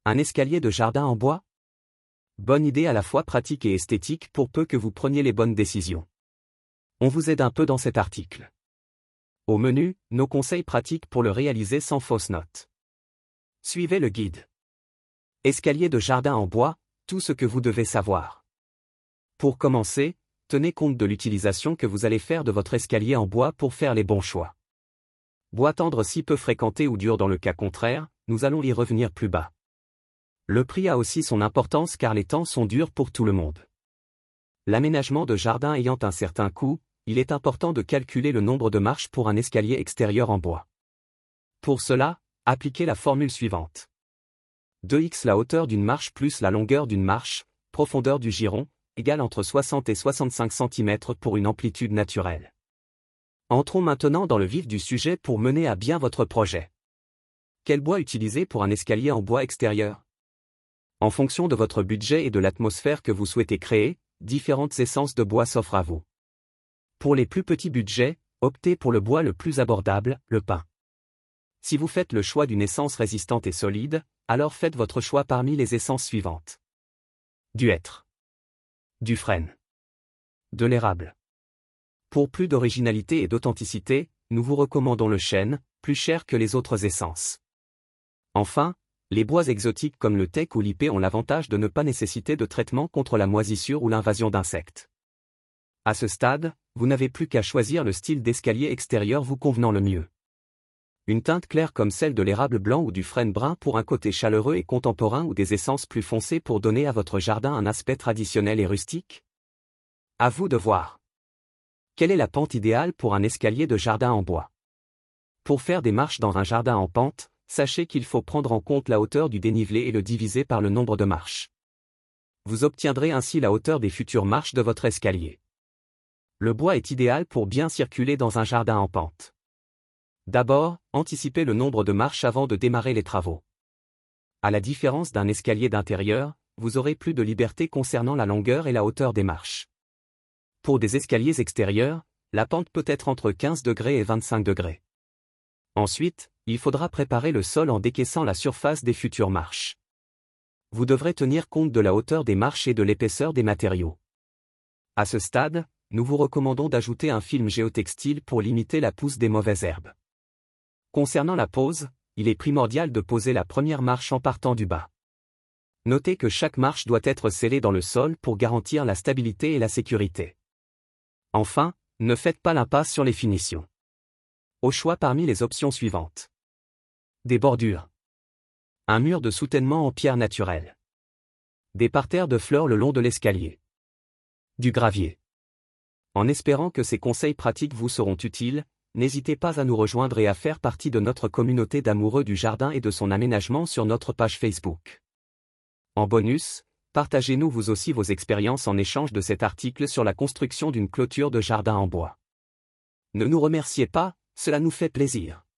Un escalier de jardin en bois? Bonne idée à la fois pratique et esthétique pour peu que vous preniez les bonnes décisions. On vous aide un peu dans cet article. Au menu, nos conseils pratiques pour le réaliser sans fausse note. Suivez le guide. Escalier de jardin en bois, tout ce que vous devez savoir. Pour commencer, tenez compte de l'utilisation que vous allez faire de votre escalier en bois pour faire les bons choix. Bois tendre si peu fréquenté ou dur dans le cas contraire, nous allons y revenir plus bas. Le prix a aussi son importance car les temps sont durs pour tout le monde. L'aménagement de jardin ayant un certain coût, il est important de calculer le nombre de marches pour un escalier extérieur en bois. Pour cela, appliquez la formule suivante. 2x la hauteur d'une marche plus la longueur d'une marche, profondeur du giron, égale entre 60 et 65 cm pour une amplitude naturelle. Entrons maintenant dans le vif du sujet pour mener à bien votre projet. Quel bois utiliser pour un escalier en bois extérieur? En fonction de votre budget et de l'atmosphère que vous souhaitez créer, différentes essences de bois s'offrent à vous. Pour les plus petits budgets, optez pour le bois le plus abordable, le pin. Si vous faites le choix d'une essence résistante et solide, alors faites votre choix parmi les essences suivantes. Du hêtre. Du frêne. De l'érable. Pour plus d'originalité et d'authenticité, nous vous recommandons le chêne, plus cher que les autres essences. Enfin, les bois exotiques comme le teck ou l'ipé ont l'avantage de ne pas nécessiter de traitement contre la moisissure ou l'invasion d'insectes. À ce stade, vous n'avez plus qu'à choisir le style d'escalier extérieur vous convenant le mieux. Une teinte claire comme celle de l'érable blanc ou du frêne brun pour un côté chaleureux et contemporain ou des essences plus foncées pour donner à votre jardin un aspect traditionnel et rustique? À vous de voir. Quelle est la pente idéale pour un escalier de jardin en bois? Pour faire des marches dans un jardin en pente, sachez qu'il faut prendre en compte la hauteur du dénivelé et le diviser par le nombre de marches. Vous obtiendrez ainsi la hauteur des futures marches de votre escalier. Le bois est idéal pour bien circuler dans un jardin en pente. D'abord, anticipez le nombre de marches avant de démarrer les travaux. À la différence d'un escalier d'intérieur, vous aurez plus de liberté concernant la longueur et la hauteur des marches. Pour des escaliers extérieurs, la pente peut être entre 15 degrés et 25 degrés. Ensuite, il faudra préparer le sol en décaissant la surface des futures marches. Vous devrez tenir compte de la hauteur des marches et de l'épaisseur des matériaux. À ce stade, nous vous recommandons d'ajouter un film géotextile pour limiter la pousse des mauvaises herbes. Concernant la pose, il est primordial de poser la première marche en partant du bas. Notez que chaque marche doit être scellée dans le sol pour garantir la stabilité et la sécurité. Enfin, ne faites pas l'impasse sur les finitions. Au choix parmi les options suivantes. Des bordures. Un mur de soutènement en pierre naturelle. Des parterres de fleurs le long de l'escalier. Du gravier. En espérant que ces conseils pratiques vous seront utiles, n'hésitez pas à nous rejoindre et à faire partie de notre communauté d'amoureux du jardin et de son aménagement sur notre page Facebook. En bonus, partagez-nous vous aussi vos expériences en échange de cet article sur la construction d'une clôture de jardin en bois. Ne nous remerciez pas, cela nous fait plaisir.